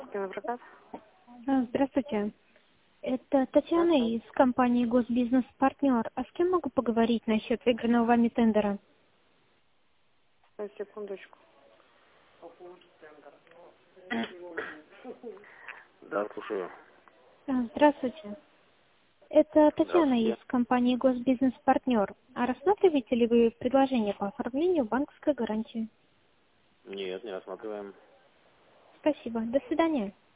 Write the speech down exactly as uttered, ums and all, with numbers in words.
Кинопрокат. А, Здравствуйте. Это Татьяна из компании Госбизнес Партнер. А с кем могу поговорить насчет выигранного вами тендера? Ой, секундочку. Да, слушаю. А, Здравствуйте. Это Татьяна из Здравствуйте. компании Госбизнес Партнер. А рассматриваете ли вы предложение по оформлению банковской гарантии? Нет, не рассматриваем. Спасибо. До свидания.